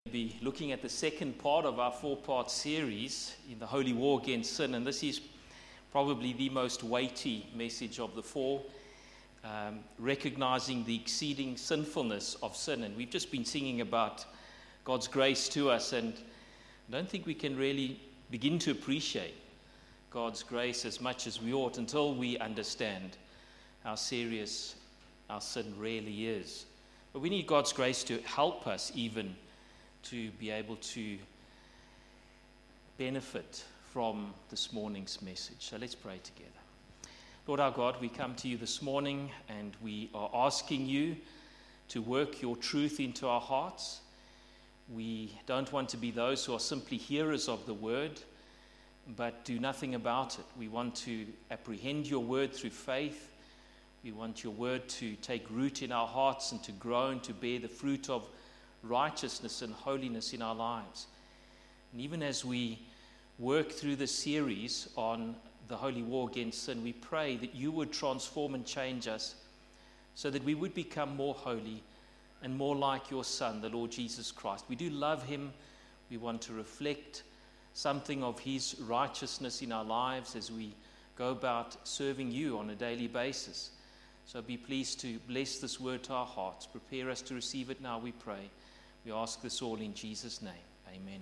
Be looking at the second part of our four-part series in the Holy War Against Sin, and this is probably the most weighty message of the four, recognizing the exceeding sinfulness of sin. And we've just been singing about God's grace to us, and I don't think we can really begin to appreciate God's grace as much as we ought until we understand how serious our sin really is. But we need God's grace to help us even to be able to benefit from this morning's message. So let's pray together. Lord our God, we come to you this morning and we are asking you to work your truth into our hearts. We don't want to be those who are simply hearers of the word, but do nothing about it. We want to apprehend your word through faith. We want your word to take root in our hearts and to grow and to bear the fruit of righteousness and holiness in our lives. And even as we work through this series on the holy war against sin, we pray that you would transform and change us so that we would become more holy and more like your Son, the Lord Jesus Christ. We do love him. We want to reflect something of his righteousness in our lives as we go about serving you on a daily basis. So be pleased to bless this word to our hearts. Prepare us to receive it now, we pray. We ask this all in Jesus' name. Amen.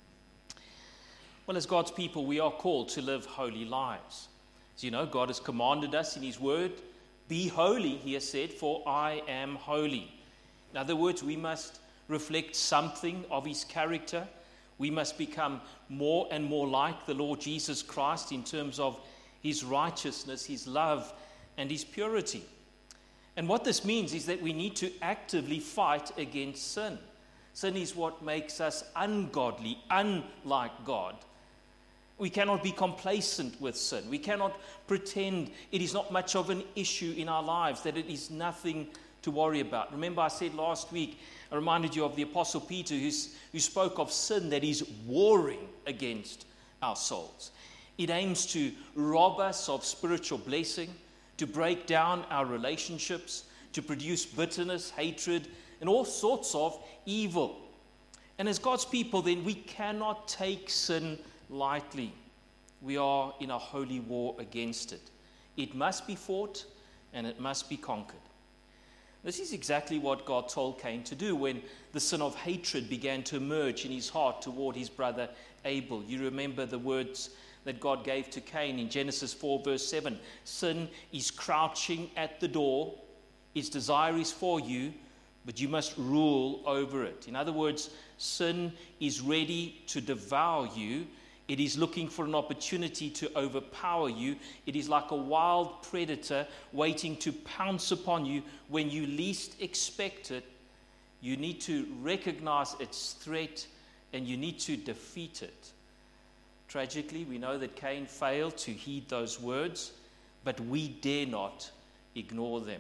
Well, as God's people, we are called to live holy lives. As you know, God has commanded us in his word, be holy, he has said, for I am holy. In other words, we must reflect something of his character. We must become more and more like the Lord Jesus Christ in terms of his righteousness, his love, and his purity. And what this means is that we need to actively fight against sin. Sin is what makes us ungodly, unlike God. We cannot be complacent with sin. We cannot pretend it is not much of an issue in our lives, that it is nothing to worry about. Remember, I said last week, I reminded you of the Apostle Peter who spoke of sin that is warring against our souls. It aims to rob us of spiritual blessing, to break down our relationships, to produce bitterness, hatred, and all sorts of evil. And as God's people, then, we cannot take sin lightly. We are in a holy war against it. It must be fought and it must be conquered. This is exactly what God told Cain to do when the sin of hatred began to emerge in his heart toward his brother Abel. You remember the words that God gave to Cain in Genesis 4 verse 7. Sin is crouching at the door. Its desire is for you, but you must rule over it. In other words, sin is ready to devour you. It is looking for an opportunity to overpower you. It is like a wild predator waiting to pounce upon you when you least expect it. You need to recognize its threat and you need to defeat it. Tragically, we know that Cain failed to heed those words, but we dare not ignore them.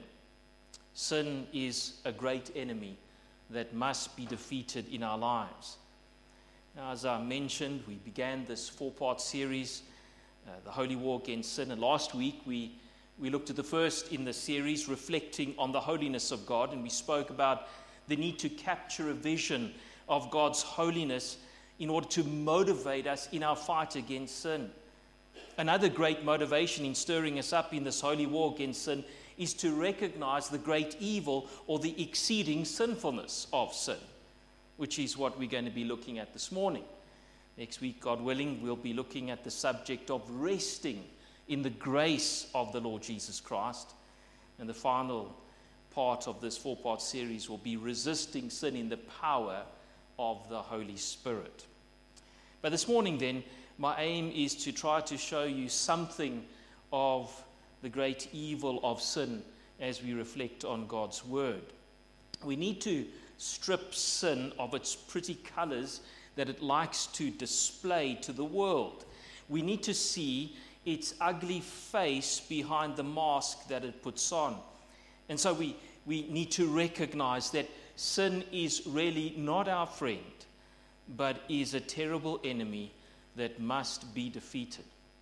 Sin is a great enemy that must be defeated in our lives. Now, as I mentioned, we began this four-part series, the Holy War Against Sin. And last week, we looked at the first in the series, reflecting on the holiness of God. And we spoke about the need to capture a vision of God's holiness in order to motivate us in our fight against sin. Another great motivation in stirring us up in this holy war against sin is to recognize the great evil or the exceeding sinfulness of sin, which is what we're going to be looking at this morning. Next week, God willing, we'll be looking at the subject of resting in the grace of the Lord Jesus Christ. And the final part of this four-part series will be resisting sin in the power of the Holy Spirit. But this morning then, my aim is to try to show you something of the great evil of sin as we reflect on God's word. We need to strip sin of its pretty colors that it likes to display to the world. We need to see its ugly face behind the mask that it puts on. And so we need to recognize that sin is really not our friend, but is a terrible enemy that must be defeated.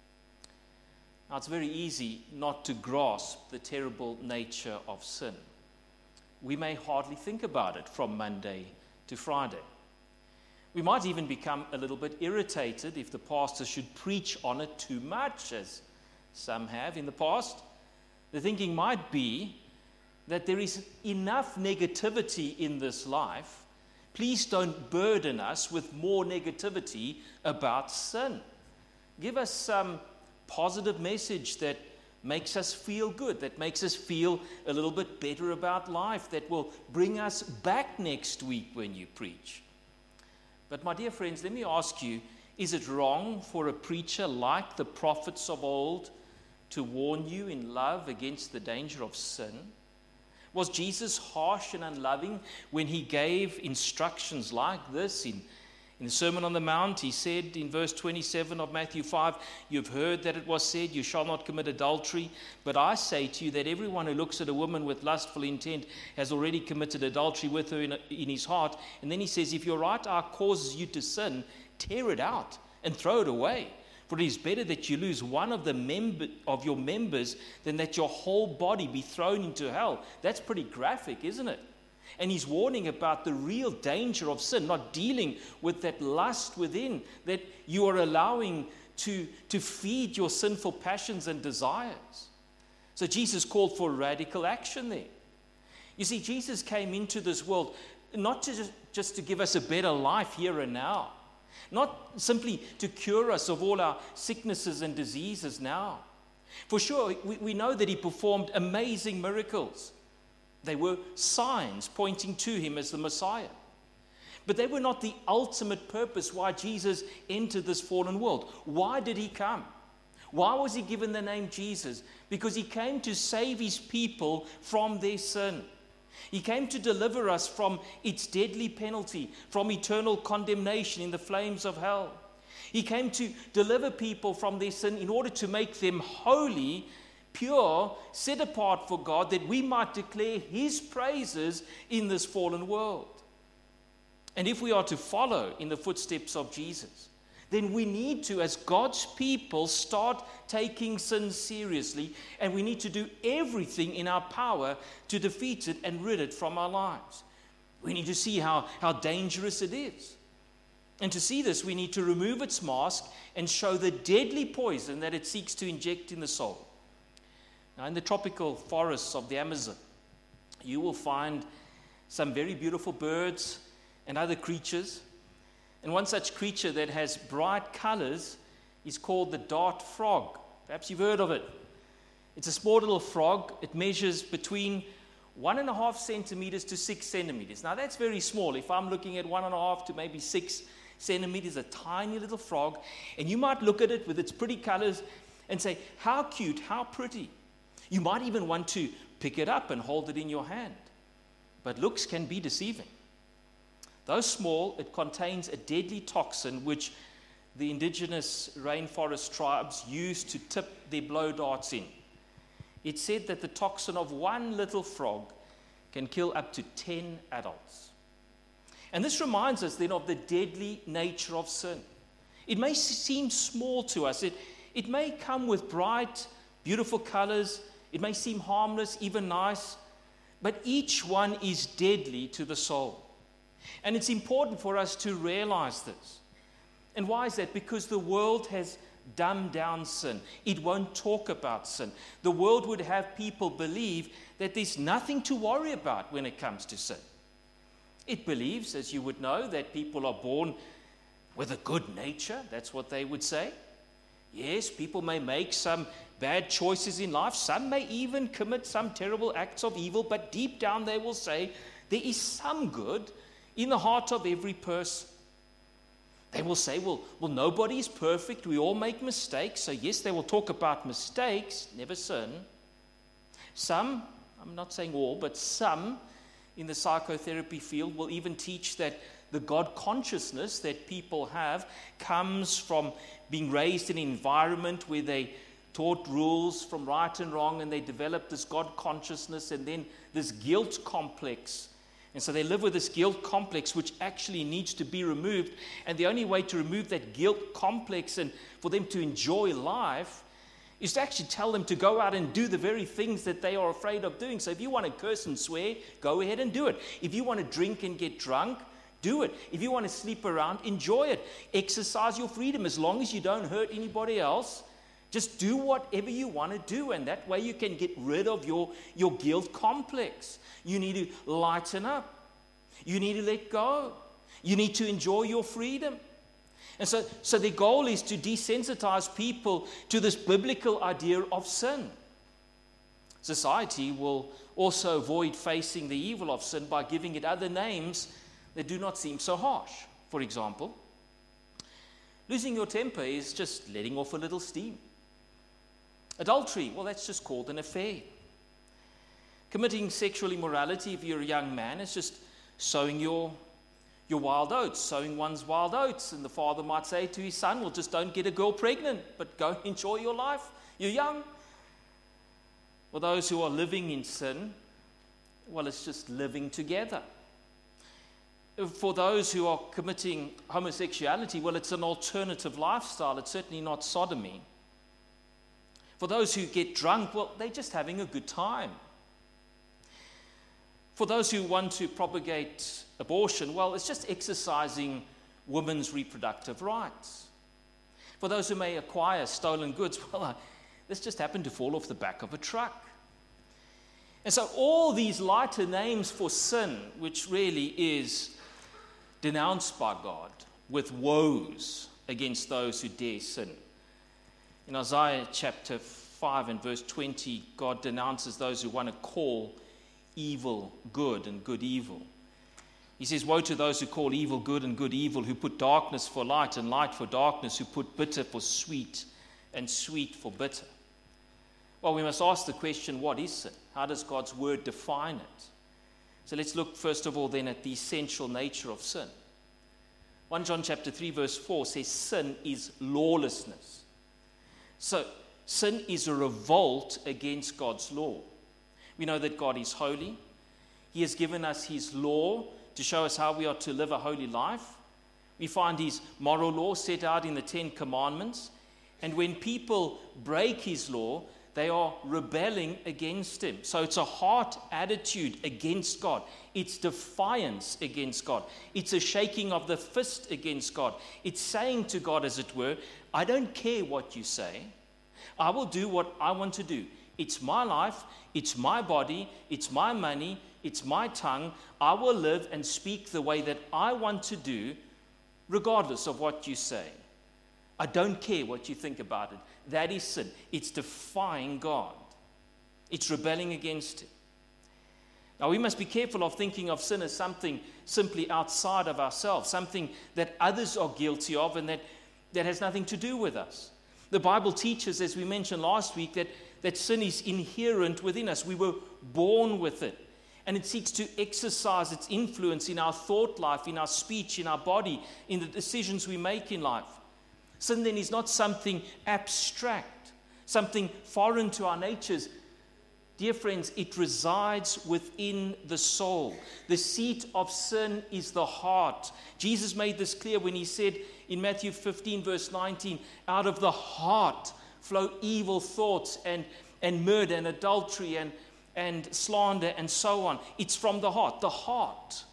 Now, it's very easy not to grasp the terrible nature of sin. We may hardly think about it from Monday to Friday. We might even become a little bit irritated if the pastor should preach on it too much, as some have in the past. The thinking might be that there is enough negativity in this life. Please don't burden us with more negativity about sin. Give us some positive message that makes us feel good, that makes us feel a little bit better about life, that will bring us back next week when you preach. But my dear friends, let me ask you, is it wrong for a preacher like the prophets of old to warn you in love against the danger of sin? Was Jesus harsh and unloving when he gave instructions like this? In the Sermon on the Mount, he said in verse 27 of Matthew 5, "You've heard that it was said, you shall not commit adultery. But I say to you that everyone who looks at a woman with lustful intent has already committed adultery with her in his heart." And then he says, "If your right eye causes you to sin, tear it out and throw it away. For it is better that you lose one of your members than that your whole body be thrown into hell." That's pretty graphic, isn't it? And he's warning about the real danger of sin, not dealing with that lust within that you are allowing to feed your sinful passions and desires. So Jesus called for radical action there. You see, Jesus came into this world not to just to give us a better life here and now, not simply to cure us of all our sicknesses and diseases now. For sure, we know that he performed amazing miracles. They were signs pointing to him as the Messiah. But they were not the ultimate purpose why Jesus entered this fallen world. Why did he come? Why was he given the name Jesus? Because he came to save his people from their sin. He came to deliver us from its deadly penalty, from eternal condemnation in the flames of hell. He came to deliver people from their sin in order to make them holy, pure, set apart for God, that we might declare his praises in this fallen world. And if we are to follow in the footsteps of Jesus, then we need to, as God's people, start taking sin seriously, and we need to do everything in our power to defeat it and rid it from our lives. We need to see how dangerous it is. And to see this, we need to remove its mask and show the deadly poison that it seeks to inject in the soul. Now, in the tropical forests of the Amazon, you will find some very beautiful birds and other creatures. And one such creature that has bright colors is called the dart frog. Perhaps you've heard of it. It's a small little frog. It measures between 1.5 centimeters to 6 centimeters. Now, that's very small. If I'm looking at 1.5 to maybe 6 centimeters, a tiny little frog, and you might look at it with its pretty colors and say, how cute, how pretty. You might even want to pick it up and hold it in your hand. But looks can be deceiving. Though small, it contains a deadly toxin which the indigenous rainforest tribes use to tip their blow darts in. It's said that the toxin of one little frog can kill up to 10 adults. And this reminds us then of the deadly nature of sin. It may seem small to us. It may come with bright, beautiful colors. It may seem harmless, even nice, but each one is deadly to the soul. And it's important for us to realize this. And why is that? Because the world has dumbed down sin. It won't talk about sin. The world would have people believe that there's nothing to worry about when it comes to sin. It believes, as you would know, that people are born with a good nature. That's what they would say. Yes, people may make some bad choices in life. Some may even commit some terrible acts of evil, but deep down they will say there is some good in the heart of every person. They will say, well, nobody is perfect. We all make mistakes. So yes, they will talk about mistakes, never sin. Some, I'm not saying all, but some in the psychotherapy field will even teach that the God consciousness that people have comes from being raised in an environment where they taught rules from right and wrong, and they developed this God consciousness and then this guilt complex. And so they live with this guilt complex, which actually needs to be removed. And the only way to remove that guilt complex and for them to enjoy life is to actually tell them to go out and do the very things that they are afraid of doing. So if you want to curse and swear, go ahead and do it. If you want to drink and get drunk, do it. If you want to sleep around, enjoy it. Exercise your freedom. As long as you don't hurt anybody else, just do whatever you want to do. And that way you can get rid of your guilt complex. You need to lighten up. You need to let go. You need to enjoy your freedom. And so the goal is to desensitize people to this biblical idea of sin. Society will also avoid facing the evil of sin by giving it other names that do not seem so harsh. For example, losing your temper is just letting off a little steam. Adultery, well, that's just called an affair. Committing sexual immorality, if you're a young man, is just sowing your wild oats, sowing one's wild oats. And the father might say to his son, well, just don't get a girl pregnant, but go enjoy your life. You're young. For those who are living in sin, well, it's just living together. For those who are committing homosexuality, well, it's an alternative lifestyle. It's certainly not sodomy. For those who get drunk, well, they're just having a good time. For those who want to propagate abortion, well, it's just exercising women's reproductive rights. For those who may acquire stolen goods, well, this just happened to fall off the back of a truck. And so all these lighter names for sin, which really is denounced by God with woes against those who dare sin. In Isaiah chapter 5 and verse 20, God denounces those who want to call evil good and good evil. He says, woe to those who call evil good and good evil, who put darkness for light and light for darkness, who put bitter for sweet and sweet for bitter. Well, we must ask the question, what is sin? How does God's word define it? So let's look first of all then at the essential nature of sin. 1 John chapter 3 verse 4 says sin is lawlessness. So sin is a revolt against God's law. We know that God is holy. He has given us his law to show us how we are to live a holy life. We find his moral law set out in the 10 Commandments. And when people break his law, they are rebelling against him. So it's a heart attitude against God. It's defiance against God. It's a shaking of the fist against God. It's saying to God, as it were, I don't care what you say. I will do what I want to do. It's my life. It's my body. It's my money. It's my tongue. I will live and speak the way that I want to do, regardless of what you say. I don't care what you think about it. That is sin. It's defying God. It's rebelling against him. Now, we must be careful of thinking of sin as something simply outside of ourselves, something that others are guilty of and that has nothing to do with us. The Bible teaches, as we mentioned last week, that sin is inherent within us. We were born with it. And it seeks to exercise its influence in our thought life, in our speech, in our body, in the decisions we make in life. Sin then is not something abstract, something foreign to our natures. Dear friends, it resides within the soul. The seat of sin is the heart. Jesus made this clear when he said in Matthew 15 verse 19, out of the heart flow evil thoughts and murder and adultery and slander and so on. It's from the heart. The heart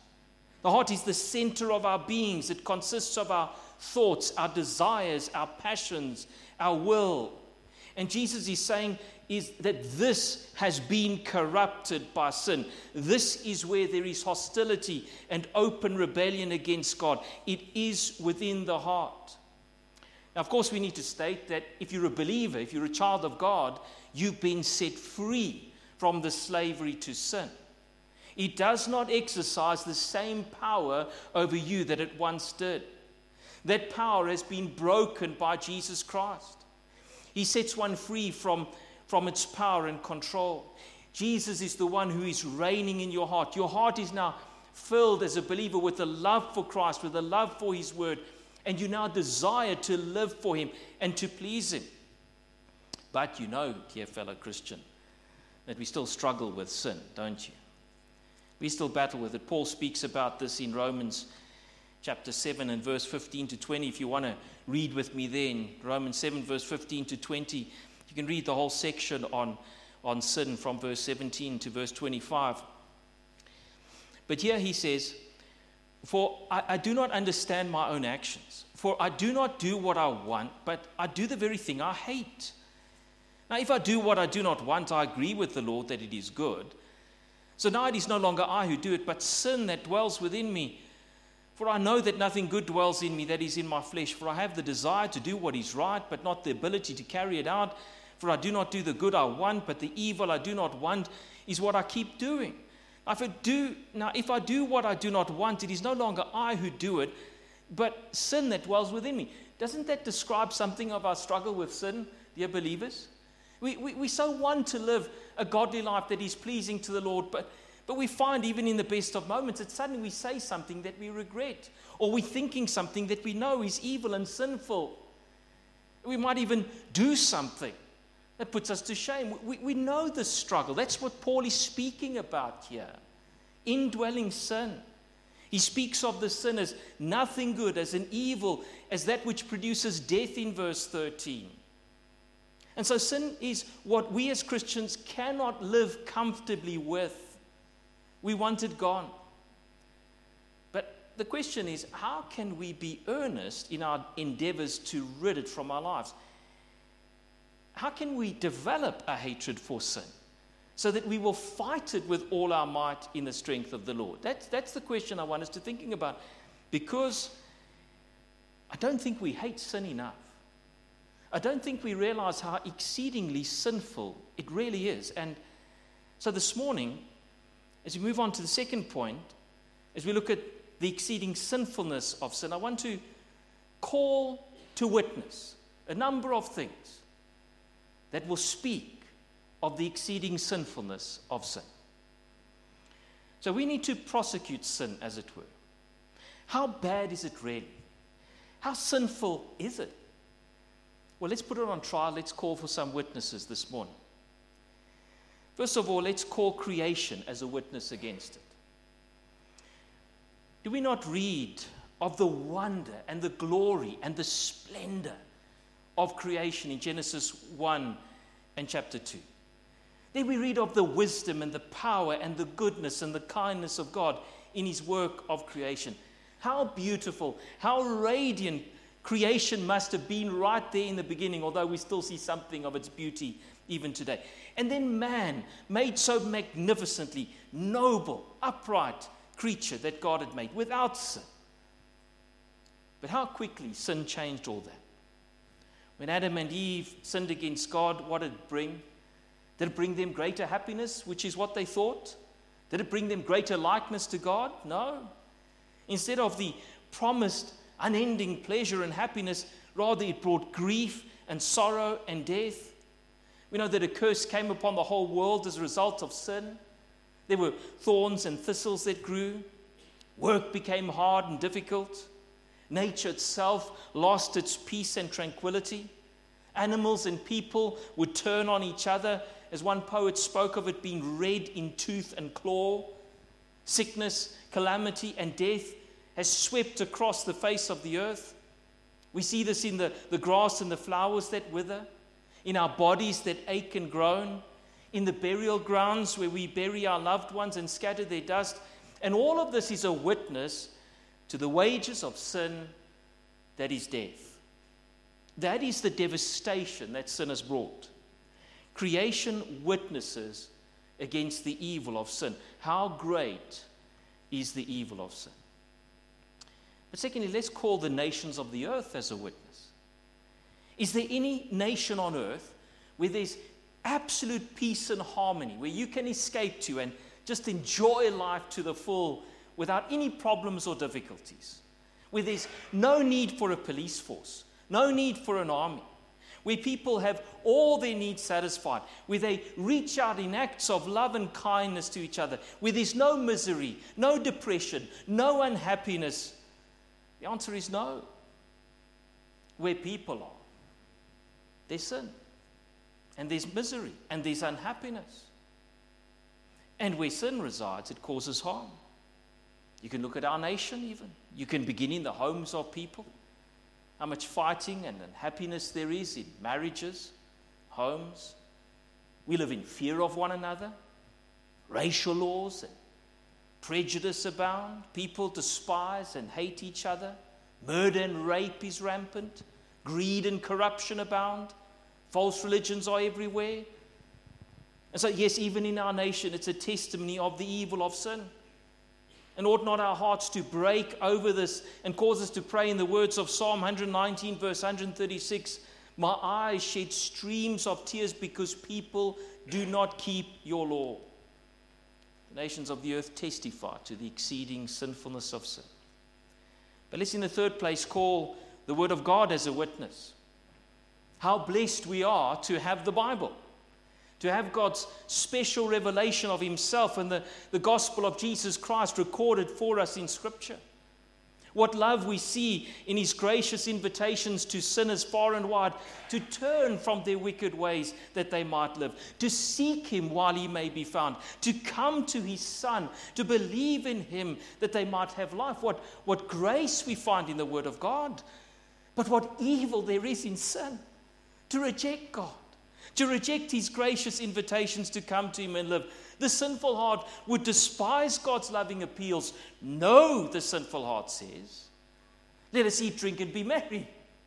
is the center of our beings. It consists of our thoughts, our desires, our passions, our will. And Jesus is saying is that this has been corrupted by sin. This is where there is hostility and open rebellion against God. It is within the heart. Now, of course, we need to state that if you're a believer, if you're a child of God, you've been set free from the slavery to sin. It does not exercise the same power over you that it once did. That power has been broken by Jesus Christ. He sets one free from its power and control. Jesus is the one who is reigning in your heart. Your heart is now filled as a believer with a love for Christ, with a love for his word, and you now desire to live for him and to please him. But you know, dear fellow Christian, that we still struggle with sin, don't you? We still battle with it. Paul speaks about this in Romans chapter 7 and verse 15 to 20. If you want to read with me there in Romans 7 verse 15 to 20, you can read the whole section on sin from verse 17 to verse 25. But here he says, For I do not understand my own actions. For I do not do what I want, but I do the very thing I hate. Now, if I do what I do not want, I agree with the Lord that it is good. So now it is no longer I who do it, but sin that dwells within me. For I know that nothing good dwells in me, that is in my flesh. For I have the desire to do what is right, but not the ability to carry it out. For I do not do the good I want, but the evil I do not want is what I keep doing. If I do what I do not want, it is no longer I who do it, but sin that dwells within me. Doesn't that describe something of our struggle with sin, dear believers? We so want to live a godly life that is pleasing to the Lord, but we find even in the best of moments that suddenly we say something that we regret, or we're thinking something that we know is evil and sinful. We might even do something that puts us to shame. We know the struggle. That's what Paul is speaking about here. Indwelling sin. He speaks of the sin as nothing good, as an evil, as that which produces death in verse 13. And so sin is what we as Christians cannot live comfortably with. We want it gone. But the question is, how can we be earnest in our endeavors to rid it from our lives? How can we develop a hatred for sin so that we will fight it with all our might in the strength of the Lord? That's the question I want us to thinking about, because I don't think we hate sin enough. I don't think we realize how exceedingly sinful it really is. And so this morning, as we move on to the second point, as we look at the exceeding sinfulness of sin, I want to call to witness a number of things that will speak of the exceeding sinfulness of sin. So we need to prosecute sin, as it were. How bad is it really? How sinful is it? Well, let's put it on trial. Let's call for some witnesses this morning. First of all, let's call creation as a witness against it. Do we not read of the wonder and the glory and the splendor of creation in Genesis 1 and chapter 2? Then we read of the wisdom and the power and the goodness and the kindness of God in his work of creation. How beautiful, how radiant creation must have been right there in the beginning, although we still see something of its beauty even today. And then man, made so magnificently, noble, upright creature that God had made without sin. But how quickly sin changed all that. When Adam and Eve sinned against God, what did it bring? Did it bring them greater happiness, which is what they thought? Did it bring them greater likeness to God? No. Instead of the promised unending pleasure and happiness, rather it brought grief and sorrow and death. We know that a curse came upon the whole world as a result of sin. There were thorns and thistles that grew. Work became hard and difficult. Nature itself lost its peace and tranquility. Animals and people would turn on each other, as one poet spoke of it being red in tooth and claw. Sickness, calamity, and death has swept across the face of the earth. We see this in the grass and the flowers that wither, in our bodies that ache and groan, in the burial grounds where we bury our loved ones and scatter their dust. And all of this is a witness to the wages of sin, that is death. That is the devastation that sin has brought. Creation witnesses against the evil of sin. How great is the evil of sin? But secondly, let's call the nations of the earth as a witness. Is there any nation on earth where there's absolute peace and harmony, where you can escape to and just enjoy life to the full without any problems or difficulties? Where there's no need for a police force, no need for an army, where people have all their needs satisfied, where they reach out in acts of love and kindness to each other, where there's no misery, no depression, no unhappiness? The answer is no. Where people are, there's sin, and there's misery, and there's unhappiness. And where sin resides, it causes harm. You can look at our nation even. You can begin in the homes of people. How much fighting and unhappiness there is in marriages, homes. We live in fear of one another, racial laws, and Prejudice abound. People despise and hate each other. Murder and rape is rampant. Greed and corruption abound. False religions are everywhere. And so, yes, even in our nation, it's a testimony of the evil of sin. And ought not our hearts to break over this and cause us to pray in the words of Psalm 119, verse 136, my eyes shed streams of tears because people do not keep your law. The nations of the earth testify to the exceeding sinfulness of sin. But let's in the third place call the Word of God as a witness. How blessed we are to have the Bible, to have God's special revelation of Himself and the gospel of Jesus Christ recorded for us in Scripture. What love we see in His gracious invitations to sinners far and wide to turn from their wicked ways that they might live, to seek Him while He may be found, to come to His Son, to believe in Him that they might have life. What grace we find in the Word of God, but what evil there is in sin, to reject God, to reject His gracious invitations to come to Him and live. The sinful heart would despise God's loving appeals. No, the sinful heart says, let us eat, drink, and be merry.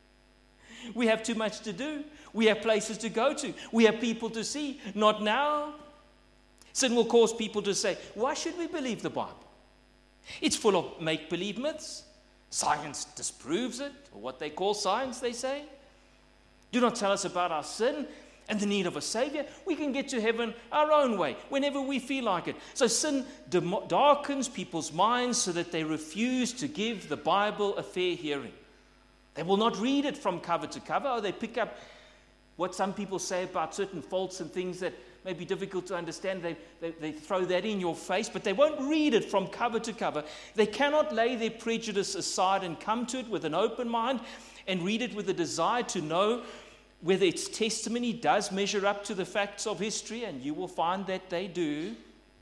We have too much to do. We have places to go to. We have people to see. Not now. Sin will cause people to say, why should we believe the Bible? It's full of make-believe myths. Science disproves it, or what they call science, they say. Do not tell us about our sin and the need of a Savior. We can get to heaven our own way, whenever we feel like it. So sin darkens people's minds so that they refuse to give the Bible a fair hearing. They will not read it from cover to cover, or they pick up what some people say about certain faults and things that may be difficult to understand. They throw that in your face, but they won't read it from cover to cover. They cannot lay their prejudice aside and come to it with an open mind and read it with a desire to know whether its testimony does measure up to the facts of history, and you will find that they do.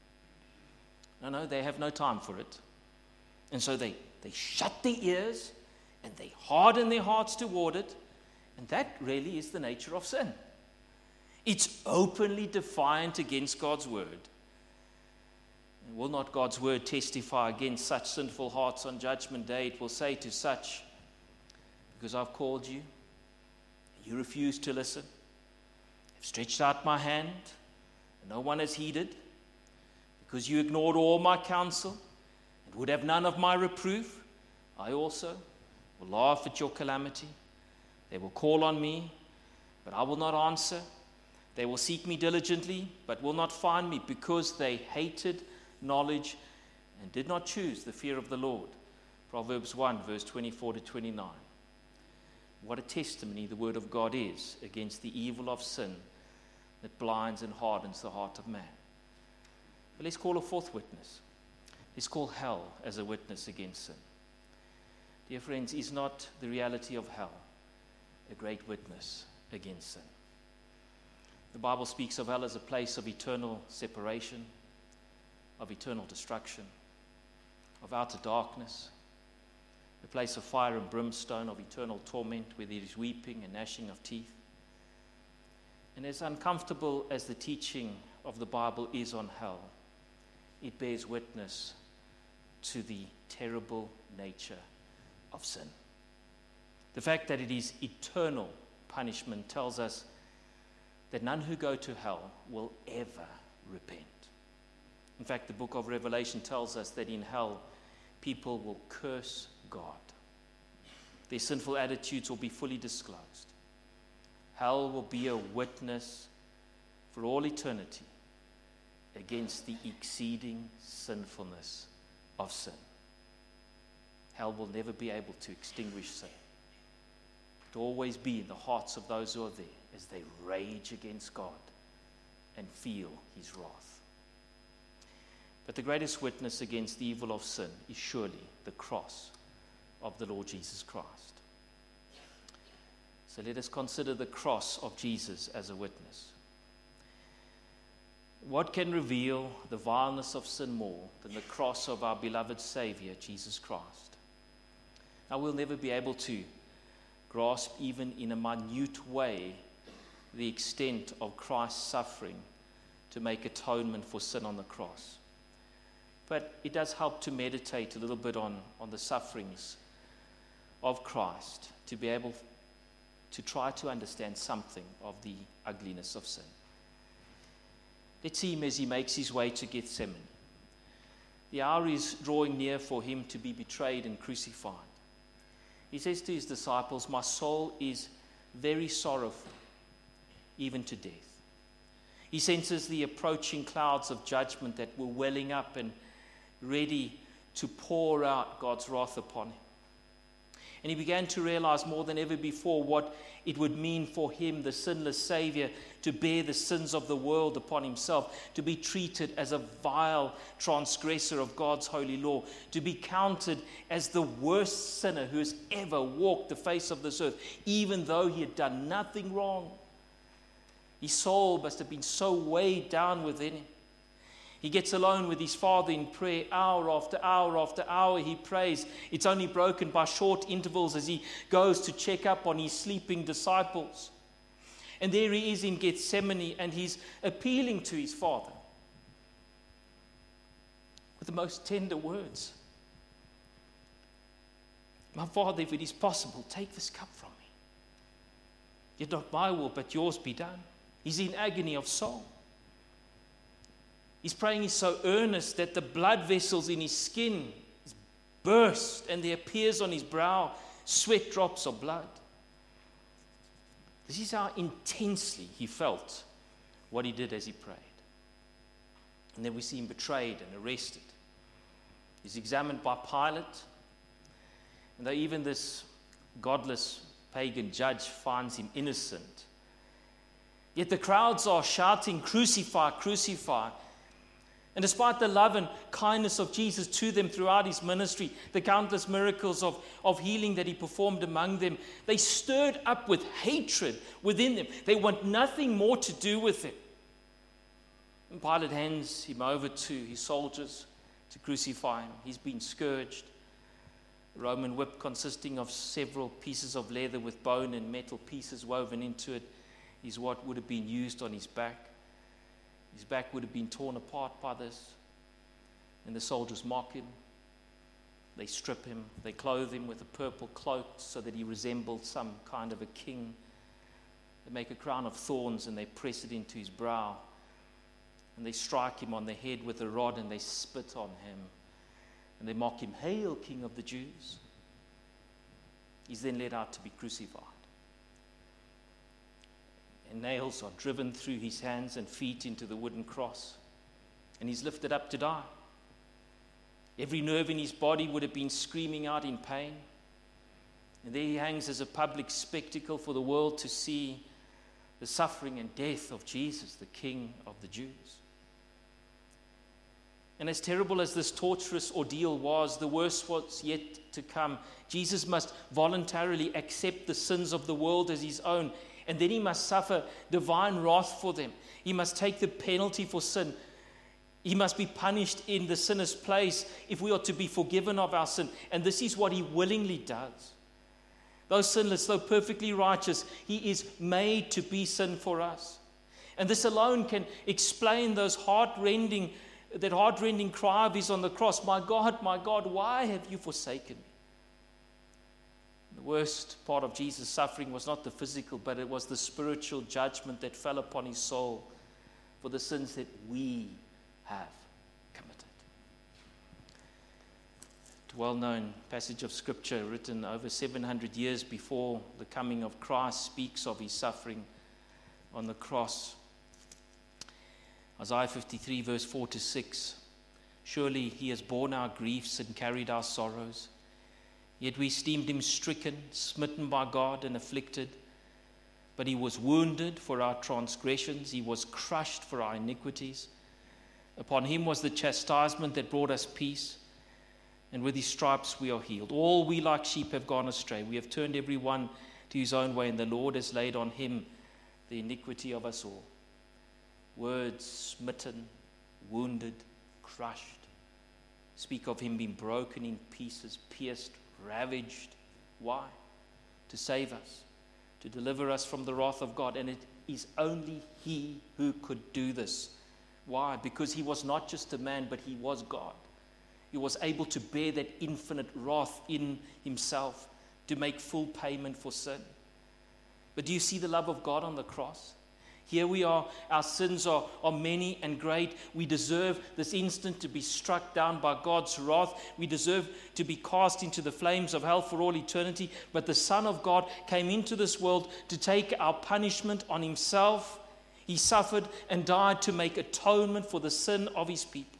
No, they have no time for it. And so they shut their ears and they harden their hearts toward it. And that really is the nature of sin. It's openly defiant against God's word. And will not God's word testify against such sinful hearts on Judgment Day? It will say to such, because I've called you, you refuse to listen. I've stretched out my hand, and no one has heeded. Because you ignored all my counsel and would have none of my reproof, I also will laugh at your calamity. They will call on me, but I will not answer. They will seek me diligently, but will not find me, because they hated knowledge and did not choose the fear of the Lord. Proverbs 1, verse 24 to 29. What a testimony the Word of God is against the evil of sin that blinds and hardens the heart of man. But let's call a fourth witness. Let's call hell as a witness against sin. Dear friends, is not the reality of hell a great witness against sin? The Bible speaks of hell as a place of eternal separation, of eternal destruction, of outer darkness, a place of fire and brimstone, of eternal torment, where there is weeping and gnashing of teeth. And as uncomfortable as the teaching of the Bible is on hell, it bears witness to the terrible nature of sin. The fact that it is eternal punishment tells us that none who go to hell will ever repent. In fact, the book of Revelation tells us that in hell, people will curse God. Their sinful attitudes will be fully disclosed. Hell will be a witness for all eternity against the exceeding sinfulness of sin. Hell will never be able to extinguish sin. It will always be in the hearts of those who are there as they rage against God and feel His wrath. But the greatest witness against the evil of sin is surely the cross of the Lord Jesus Christ. So let us consider the cross of Jesus as a witness. What can reveal the vileness of sin more than the cross of our beloved Savior, Jesus Christ? Now, we'll never be able to grasp even in a minute way the extent of Christ's suffering to make atonement for sin on the cross. But it does help to meditate a little bit on the sufferings of Christ, to be able to try to understand something of the ugliness of sin. Let's see him as he makes his way to Gethsemane. The hour is drawing near for him to be betrayed and crucified. He says to his disciples, "My soul is very sorrowful, even to death." He senses the approaching clouds of judgment that were welling up and ready to pour out God's wrath upon him. And he began to realize more than ever before what it would mean for him, the sinless Savior, to bear the sins of the world upon himself, to be treated as a vile transgressor of God's holy law, to be counted as the worst sinner who has ever walked the face of this earth, even though he had done nothing wrong. His soul must have been so weighed down within him. He gets alone with his Father in prayer, hour after hour after hour he prays. It's only broken by short intervals as he goes to check up on his sleeping disciples. And there he is in Gethsemane, and he's appealing to his Father with the most tender words. "My Father, if it is possible, take this cup from me. Yet not my will, but yours be done." He's in agony of soul. His praying is so earnest that the blood vessels in his skin burst, and there appears on his brow sweat drops of blood. This is how intensely he felt what he did as he prayed. And then we see him betrayed and arrested. He's examined by Pilate. And though even this godless pagan judge finds him innocent, yet the crowds are shouting, "Crucify, crucify." And despite the love and kindness of Jesus to them throughout his ministry, the countless miracles of healing that he performed among them, they stirred up with hatred within them. They want nothing more to do with him. And Pilate hands him over to his soldiers to crucify him. He's been scourged. A Roman whip consisting of several pieces of leather with bone and metal pieces woven into it is what would have been used on his back. His back would have been torn apart by this. And the soldiers mock him. They strip him. They clothe him with a purple cloak so that he resembled some kind of a king. They make a crown of thorns and they press it into his brow. And they strike him on the head with a rod and they spit on him. And they mock him, "Hail, King of the Jews." He's then led out to be crucified. And nails are driven through his hands and feet into the wooden cross. And he's lifted up to die. Every nerve in his body would have been screaming out in pain. And there he hangs as a public spectacle for the world to see the suffering and death of Jesus, the King of the Jews. And as terrible as this torturous ordeal was, the worst was yet to come. Jesus must voluntarily accept the sins of the world as his own. And then he must suffer divine wrath for them. He must take the penalty for sin. He must be punished in the sinner's place if we are to be forgiven of our sin. And this is what he willingly does. Though sinless, though perfectly righteous, he is made to be sin for us. And this alone can explain that heart-rending cry of his on the cross, my God, why have you forsaken me?" The worst part of Jesus' suffering was not the physical, but it was the spiritual judgment that fell upon his soul for the sins that we have committed. A well-known passage of Scripture written over 700 years before the coming of Christ speaks of his suffering on the cross. Isaiah 53, verse 4-6. "Surely he has borne our griefs and carried our sorrows. Yet we esteemed him stricken, smitten by God, and afflicted. But he was wounded for our transgressions. He was crushed for our iniquities. Upon him was the chastisement that brought us peace. And with his stripes we are healed. All we like sheep have gone astray. We have turned every one to his own way, and the Lord has laid on him the iniquity of us all." Words smitten, wounded, crushed speak of him being broken in pieces, pierced, ravaged. Why? To save us, to deliver us from the wrath of God. And it is only he who could do this. Why? Because he was not just a man, but he was God. He was able to bear that infinite wrath in himself to make full payment for sin. But do you see the love of God on the cross? Here we are, our sins are many and great. We deserve this instant to be struck down by God's wrath. We deserve to be cast into the flames of hell for all eternity. But the Son of God came into this world to take our punishment on himself. He suffered and died to make atonement for the sin of his people.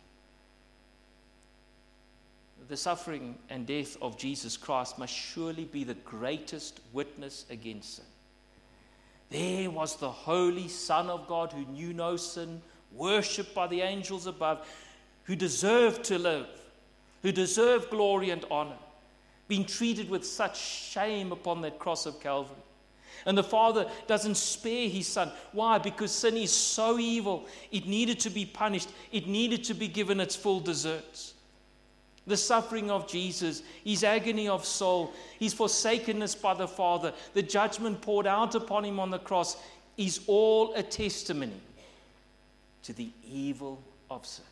The suffering and death of Jesus Christ must surely be the greatest witness against sin. There was the holy Son of God who knew no sin, worshipped by the angels above, who deserved to live, who deserved glory and honor, being treated with such shame upon that cross of Calvary. And the Father doesn't spare his Son. Why? Because sin is so evil. It needed to be punished. It needed to be given its full deserts. The suffering of Jesus, his agony of soul, his forsakenness by the Father, the judgment poured out upon him on the cross is all a testimony to the evil of sin.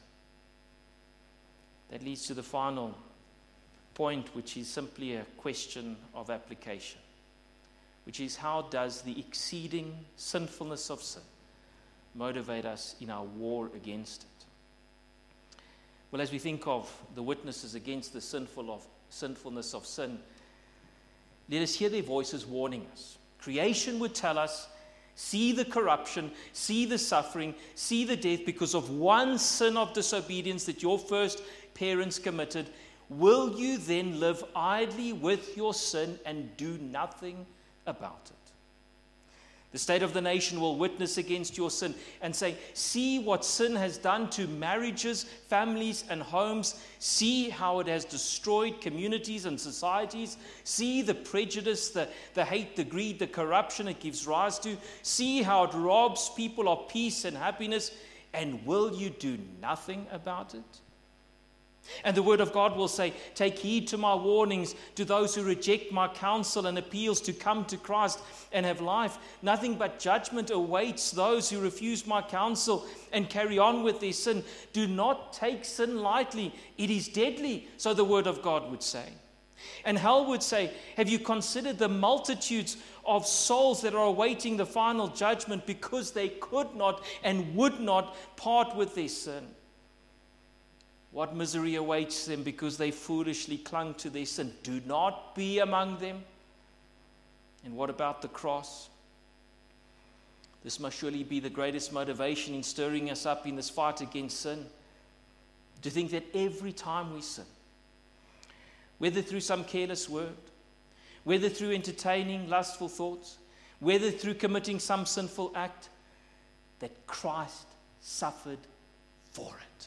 That leads to the final point, which is simply a question of application, which is, how does the exceeding sinfulness of sin motivate us in our war against it? Well, as we think of the witnesses against the sinfulness of sin, let us hear their voices warning us. Creation would tell us, see the corruption, see the suffering, see the death because of one sin of disobedience that your first parents committed. Will you then live idly with your sin and do nothing about it? The state of the nation will witness against your sin and say, see what sin has done to marriages, families, and homes. See how it has destroyed communities and societies. See the prejudice, the hate, the greed, the corruption it gives rise to. See how it robs people of peace and happiness. And will you do nothing about it? And the Word of God will say, take heed to my warnings, to those who reject my counsel and appeals to come to Christ and have life. Nothing but judgment awaits those who refuse my counsel and carry on with their sin. Do not take sin lightly. It is deadly, so the Word of God would say. And hell would say, have you considered the multitudes of souls that are awaiting the final judgment because they could not and would not part with their sin? What misery awaits them because they foolishly clung to their sin. Do not be among them. And what about the cross? This must surely be the greatest motivation in stirring us up in this fight against sin. To think that every time we sin, whether through some careless word, whether through entertaining lustful thoughts, whether through committing some sinful act, that Christ suffered for it.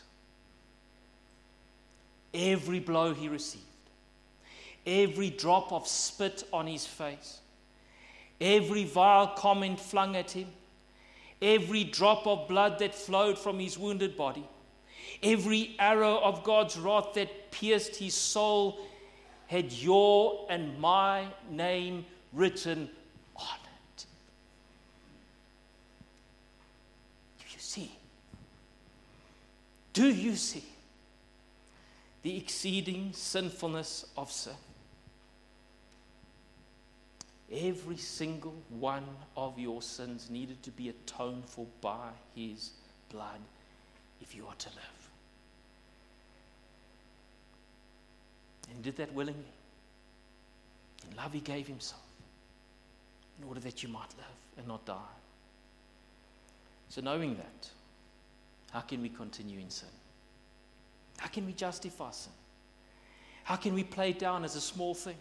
Every blow he received, every drop of spit on his face, every vile comment flung at him, every drop of blood that flowed from his wounded body, every arrow of God's wrath that pierced his soul had your and my name written on it. Do you see? Do you see the exceeding sinfulness of sin? Every single one of your sins needed to be atoned for by his blood if you are to live. And he did that willingly. In love he gave himself in order that you might live and not die. So knowing that, how can we continue in sin? How can we justify sin? How can we play it down as a small thing?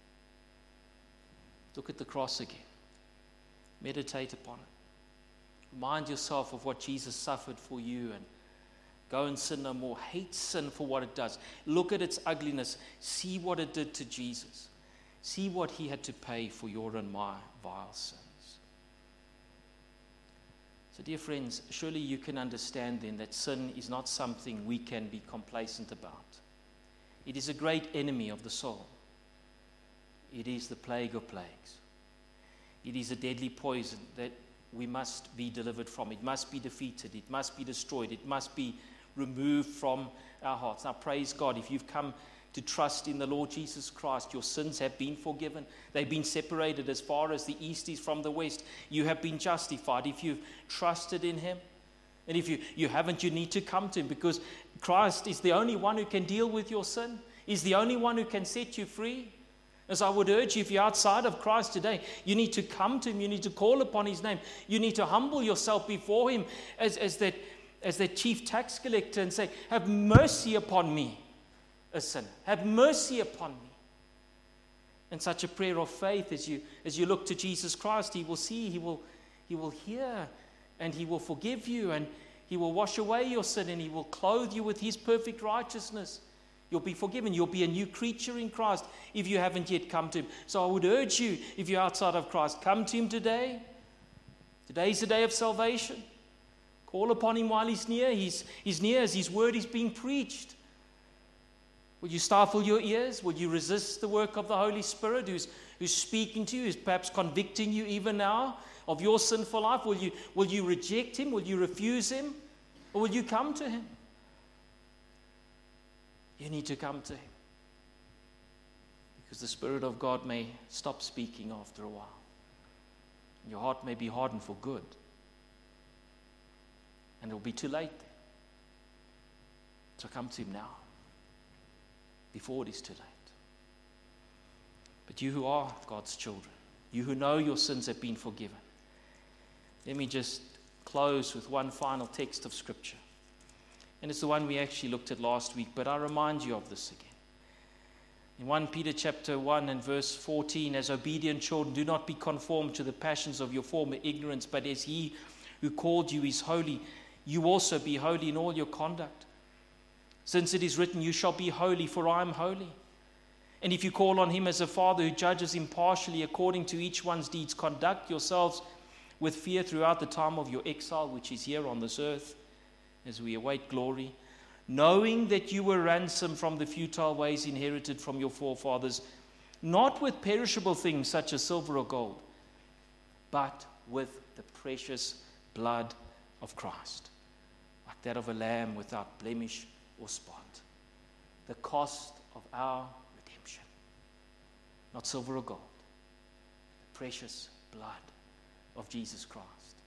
Look at the cross again. Meditate upon it. Remind yourself of what Jesus suffered for you and go and sin no more. Hate sin for what it does. Look at its ugliness. See what it did to Jesus. See what he had to pay for your and my vile sins. So, dear friends, surely you can understand then that sin is not something we can be complacent about. It is a great enemy of the soul. It is the plague of plagues. It is a deadly poison that we must be delivered from. It must be defeated. It must be destroyed. It must be removed from our hearts. Now, praise God, if you've come to trust in the Lord Jesus Christ, your sins have been forgiven. They've been separated as far as the east is from the west. You have been justified if you've trusted in him. And if you haven't, you need to come to him, because Christ is the only one who can deal with your sin. He's the only one who can set you free. As I would urge you, if you're outside of Christ today, you need to come to him. You need to call upon his name. You need to humble yourself before him as that chief tax collector and say, have mercy upon me, a sinner. Have mercy upon me. And such a prayer of faith, as you look to Jesus Christ, he will see, he will hear, and he will forgive you, and he will wash away your sin, and he will clothe you with his perfect righteousness. You'll be forgiven. You'll be a new creature in Christ if you haven't yet come to him. So I would urge you, if you're outside of Christ, come to him today. Today's the day of salvation. Call upon him while he's near. He's near as his word is being preached. Will you stifle your ears? Will you resist the work of the Holy Spirit who's speaking to you, who's perhaps convicting you even now of your sinful life? Will you reject him? Will you refuse him? Or will you come to him? You need to come to him, because the Spirit of God may stop speaking after a while. Your heart may be hardened for good, and it will be too late then. So come to him now, before it is too late. But you who are God's children, you who know your sins have been forgiven, let me just close with one final text of Scripture. And it's the one we actually looked at last week, but I remind you of this again. In 1 Peter chapter 1 and verse 14, as obedient children, do not be conformed to the passions of your former ignorance, but as he who called you is holy, you also be holy in all your conduct. Since it is written, you shall be holy, for I am holy. And if you call on him as a father who judges impartially according to each one's deeds, conduct yourselves with fear throughout the time of your exile, which is here on this earth, as we await glory, knowing that you were ransomed from the futile ways inherited from your forefathers, not with perishable things such as silver or gold, but with the precious blood of Christ, like that of a lamb without blemish or spot. The cost of our redemption, not silver or gold, the precious blood of Jesus Christ.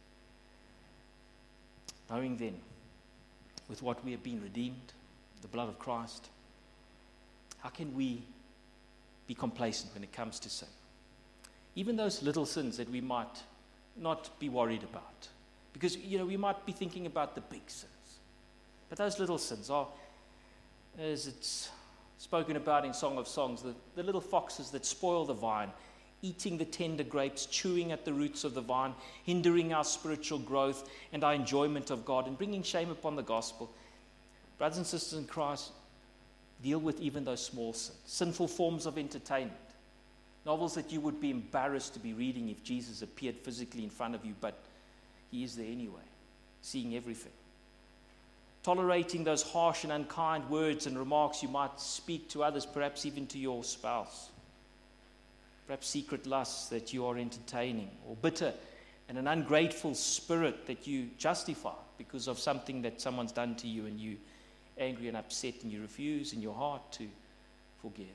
Knowing then, with what we have been redeemed, the blood of Christ, how can we be complacent when it comes to sin? Even those little sins that we might not be worried about. Because, we might be thinking about the big sins. But those little sins are, as it's spoken about in Song of Songs, the little foxes that spoil the vine, eating the tender grapes, chewing at the roots of the vine, hindering our spiritual growth and our enjoyment of God, and bringing shame upon the gospel. Brothers and sisters in Christ, deal with even those small sins, sinful forms of entertainment, novels that you would be embarrassed to be reading if Jesus appeared physically in front of you, but he is there anyway, seeing everything. Tolerating those harsh and unkind words and remarks you might speak to others, perhaps even to your spouse. Perhaps secret lusts that you are entertaining, or bitter and an ungrateful spirit that you justify because of something that someone's done to you, and you angry and upset, and you refuse in your heart to forgive.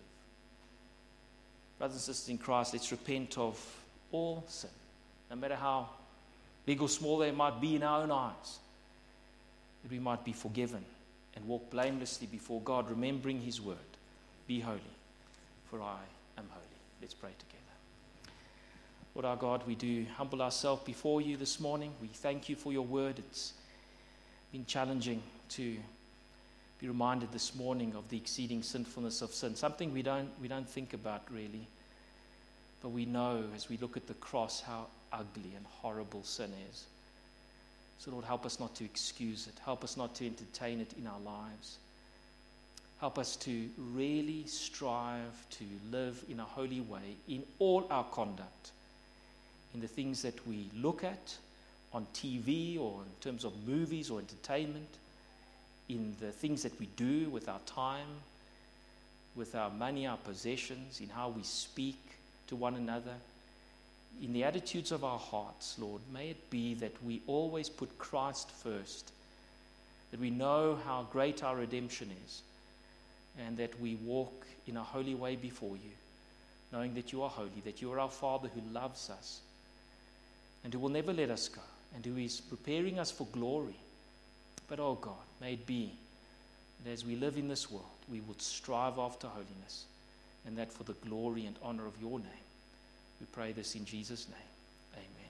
Brothers and sisters in Christ, let's repent of all sin, no matter how big or small they might be in our own eyes, that we might be forgiven and walk blamelessly before God, remembering his word. Be holy, for I am holy. Let's pray together. Lord our God, we do humble ourselves before you this morning. We thank you for your word. It's been challenging to be reminded this morning of the exceeding sinfulness of sin, something we don't think about really. But we know as we look at the cross how ugly and horrible sin is. So Lord, help us not to excuse it. Help us not to entertain it in our lives. Help us to really strive to live in a holy way in all our conduct, in the things that we look at on TV or in terms of movies or entertainment, in the things that we do with our time, with our money, our possessions, in how we speak to one another, in the attitudes of our hearts, Lord. May it be that we always put Christ first, that we know how great our redemption is, and that we walk in a holy way before you, knowing that you are holy, that you are our Father who loves us and who will never let us go, and who is preparing us for glory. But, oh God, may it be that as we live in this world, we would strive after holiness, and that for the glory and honor of your name. We pray this in Jesus' name. Amen.